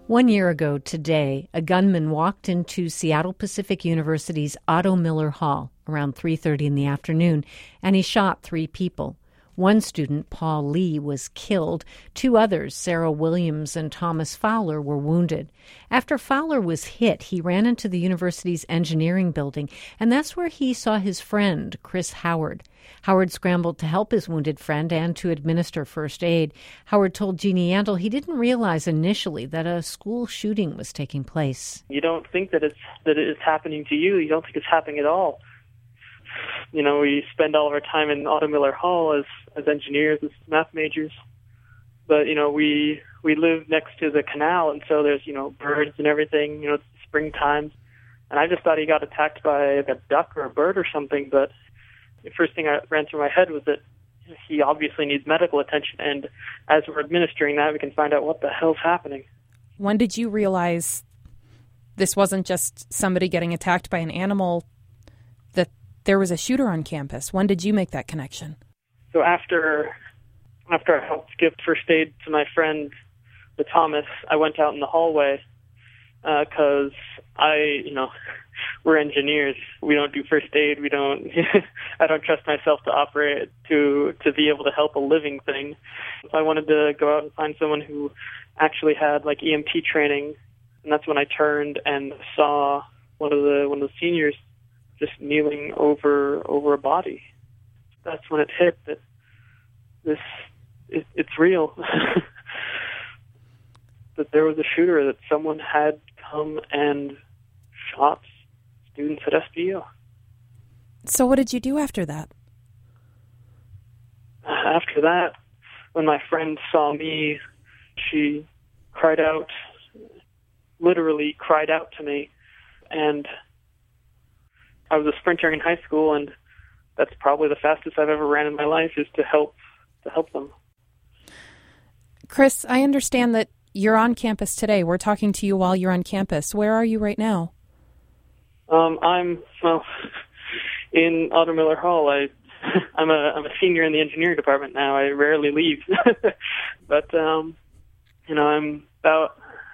1 year ago today, a gunman walked into Seattle Pacific University's Otto Miller Hall around 3:30 in the afternoon, and he shot 3 people. One student, Paul Lee, was killed. 2 others, Sarah Williams and Thomas Fowler, were wounded. After Fowler was hit, he ran into the university's engineering building, and that's where he saw his friend, Chris Howard. Howard scrambled to help his wounded friend and to administer first aid. Howard told Jeannie Yandel he didn't realize initially that a school shooting was taking place. You don't think that it is happening to you. You don't think it's happening at all. You know, we spend all of our time in Otto Miller Hall as engineers, as math majors. But, you know, we live next to the canal, and so there's, you know, birds and everything. You know, it's springtime. And I just thought he got attacked by a duck or a bird or something. But the first thing that ran through my head was that he obviously needs medical attention. And as we're administering that, we can find out what the hell's happening. When did you realize this wasn't just somebody getting attacked by an animal, that there was a shooter on campus? When did you make that connection? So after I helped give first aid to my friend, the Thomas, I went out in the hallway because we're engineers. We don't do first aid. We don't. I don't trust myself to operate to be able to help a living thing. So I wanted to go out and find someone who actually had like EMT training, and that's when I turned and saw one of the seniors just kneeling over a body. That's when it hit that it's real. That there was a shooter, that someone had come and shot students at SPU. So what did you do after that? After that, when my friend saw me, she cried out, literally cried out to me. And I was a sprinter in high school, and that's probably the fastest I've ever ran in my life, is to help them. Chris, I understand that you're on campus today. We're talking to you while you're on campus. Where are you right now? I'm in Otto Miller Hall. I'm a senior in the engineering department now. I rarely leave, but I'm about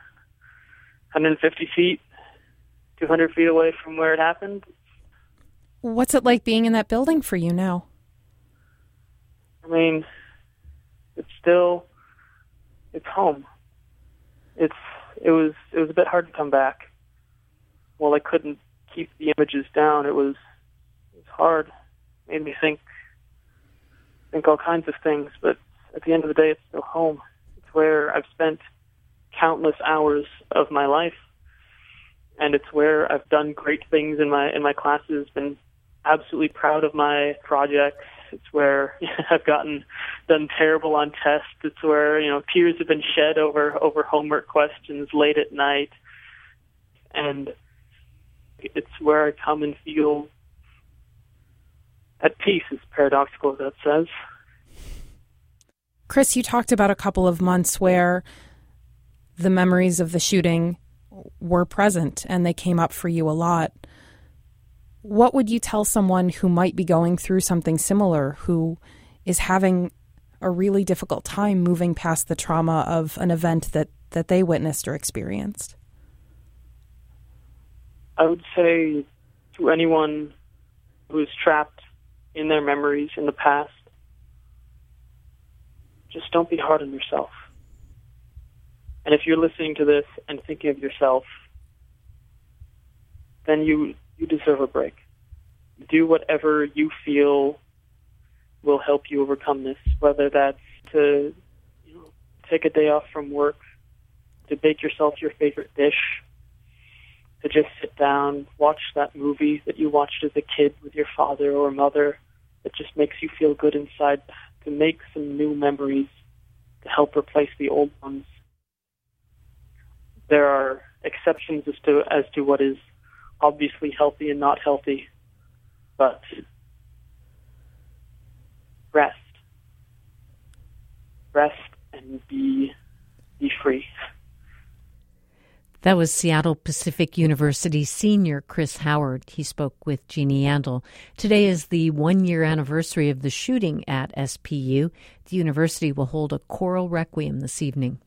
150 feet, 200 feet away from where it happened. What's it like being in that building for you now? I mean, it's home. It was a bit hard to come back. Well, I couldn't keep the images down. It was hard. It made me think all kinds of things. But at the end of the day, it's still home. It's where I've spent countless hours of my life, and it's where I've done great things in my classes. Been absolutely proud of my projects. It's where I've done terrible on tests. It's where, tears have been shed over homework questions late at night. And it's where I come and feel at peace, as paradoxical as that says. Chris, you talked about a couple of months where the memories of the shooting were present and they came up for you a lot. What would you tell someone who might be going through something similar, who is having a really difficult time moving past the trauma of an event that they witnessed or experienced? I would say to anyone who is trapped in their memories in the past, just don't be hard on yourself. And if you're listening to this and thinking of yourself, then you deserve a break. Do whatever you feel will help you overcome this, whether that's to take a day off from work, to bake yourself your favorite dish, to just sit down, watch that movie that you watched as a kid with your father or mother that just makes you feel good inside, to make some new memories to help replace the old ones. There are exceptions as to what is obviously healthy and not healthy, but rest and be free. That was Seattle Pacific University senior Chris Howard. He spoke with Jeannie Yandel. Today is the 1-year anniversary of the shooting at SPU. The university will hold a choral requiem this evening.